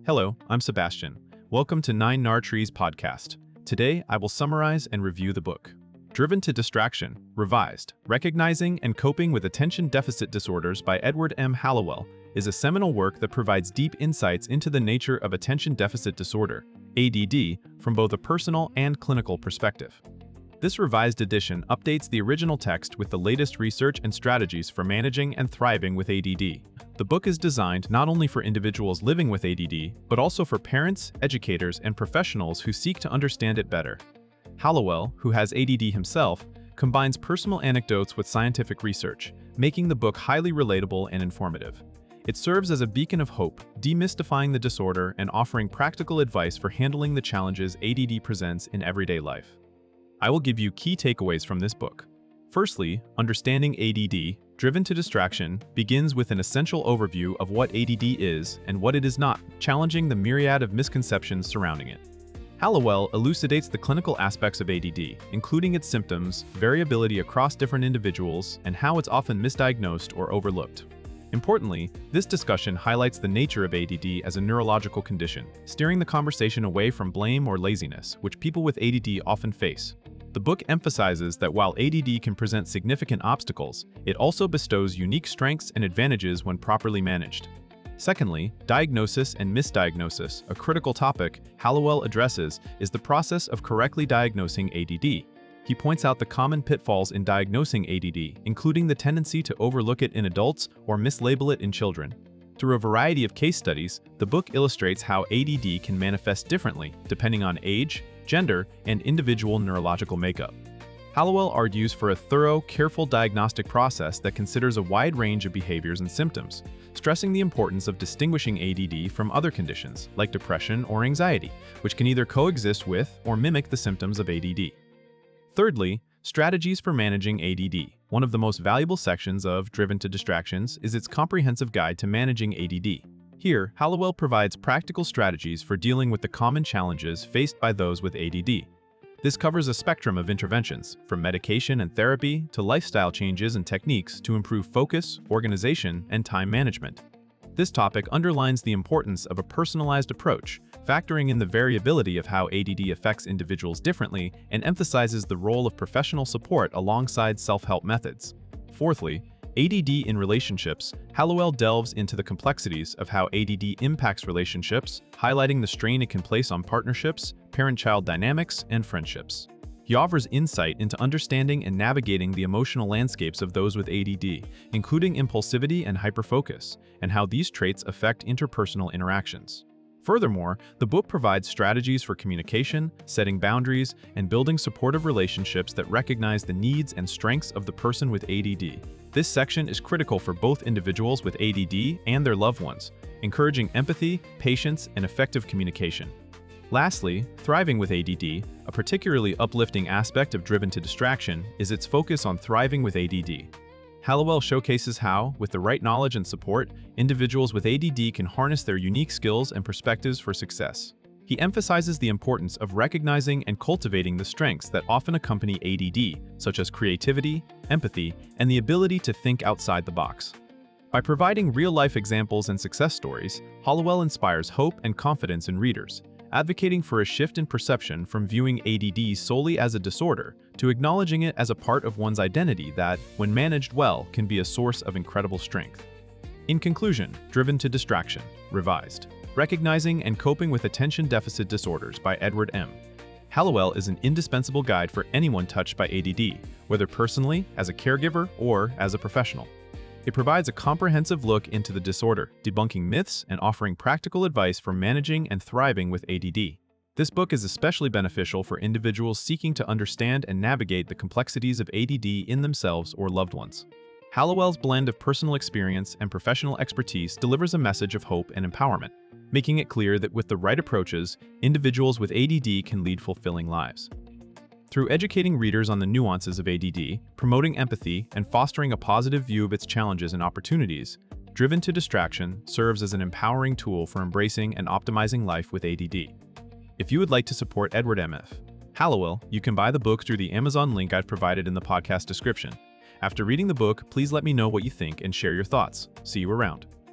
Hello, I'm Sebastian. Welcome to 9 Nar Trees podcast. Today, I will summarize and review the book. Driven to Distraction, Revised, Recognizing and Coping with Attention Deficit Disorders by Edward M. Hallowell is a seminal work that provides deep insights into the nature of attention deficit disorder, ADD, from both a personal and clinical perspective. This revised edition updates the original text with the latest research and strategies for managing and thriving with ADD. The book is designed not only for individuals living with ADD, but also for parents, educators, and professionals who seek to understand it better. Hallowell, who has ADD himself, combines personal anecdotes with scientific research, making the book highly relatable and informative. It serves as a beacon of hope, demystifying the disorder and offering practical advice for handling the challenges ADD presents in everyday life. I will give you key takeaways from this book. Firstly, understanding ADD, Driven to Distraction, begins with an essential overview of what ADD is and what it is not, challenging the myriad of misconceptions surrounding it. Hallowell elucidates the clinical aspects of ADD, including its symptoms, variability across different individuals, and how it's often misdiagnosed or overlooked. Importantly, this discussion highlights the nature of ADD as a neurological condition, steering the conversation away from blame or laziness, which people with ADD often face. The book emphasizes that while ADD can present significant obstacles, it also bestows unique strengths and advantages when properly managed. Secondly, diagnosis and misdiagnosis, a critical topic Hallowell addresses, is the process of correctly diagnosing ADD. He points out the common pitfalls in diagnosing ADD, including the tendency to overlook it in adults or mislabel it in children. Through a variety of case studies, the book illustrates how ADD can manifest differently depending on age, gender, and individual neurological makeup. Hallowell argues for a thorough, careful diagnostic process that considers a wide range of behaviors and symptoms, stressing the importance of distinguishing ADD from other conditions, like depression or anxiety, which can either coexist with or mimic the symptoms of ADD. Thirdly, strategies for managing ADD. One of the most valuable sections of Driven to Distractions is its comprehensive guide to managing ADD. Here, Hallowell provides practical strategies for dealing with the common challenges faced by those with ADD. This covers a spectrum of interventions, from medication and therapy to lifestyle changes and techniques to improve focus, organization, and time management. This topic underlines the importance of a personalized approach, factoring in the variability of how ADD affects individuals differently, and emphasizes the role of professional support alongside self-help methods. Fourthly, ADD in relationships. Hallowell delves into the complexities of how ADD impacts relationships, highlighting the strain it can place on partnerships, parent-child dynamics, and friendships. He offers insight into understanding and navigating the emotional landscapes of those with ADD, including impulsivity and hyperfocus, and how these traits affect interpersonal interactions. Furthermore, the book provides strategies for communication, setting boundaries, and building supportive relationships that recognize the needs and strengths of the person with ADD. This section is critical for both individuals with ADD and their loved ones, encouraging empathy, patience, and effective communication. Lastly, thriving with ADD, a particularly uplifting aspect of Driven to Distraction, is its focus on thriving with ADD. Hallowell showcases how, with the right knowledge and support, individuals with ADD can harness their unique skills and perspectives for success. He emphasizes the importance of recognizing and cultivating the strengths that often accompany ADD, such as creativity, empathy, and the ability to think outside the box. By providing real-life examples and success stories, Hallowell inspires hope and confidence in readers, advocating for a shift in perception from viewing ADD solely as a disorder to acknowledging it as a part of one's identity that, when managed well, can be a source of incredible strength. In conclusion, Driven to Distraction, Revised, Recognizing and Coping with Attention Deficit Disorders by Edward M. Hallowell is an indispensable guide for anyone touched by ADD, whether personally, as a caregiver, or as a professional. It provides a comprehensive look into the disorder, debunking myths and offering practical advice for managing and thriving with ADD. This book is especially beneficial for individuals seeking to understand and navigate the complexities of ADD in themselves or loved ones. Hallowell's blend of personal experience and professional expertise delivers a message of hope and empowerment, making it clear that with the right approaches, individuals with ADD can lead fulfilling lives. Through educating readers on the nuances of ADD, promoting empathy, and fostering a positive view of its challenges and opportunities, Driven to Distraction serves as an empowering tool for embracing and optimizing life with ADD. If you would like to support Edward M. Hallowell, you can buy the book through the Amazon link I've provided in the podcast description. After reading the book, please let me know what you think and share your thoughts. See you around.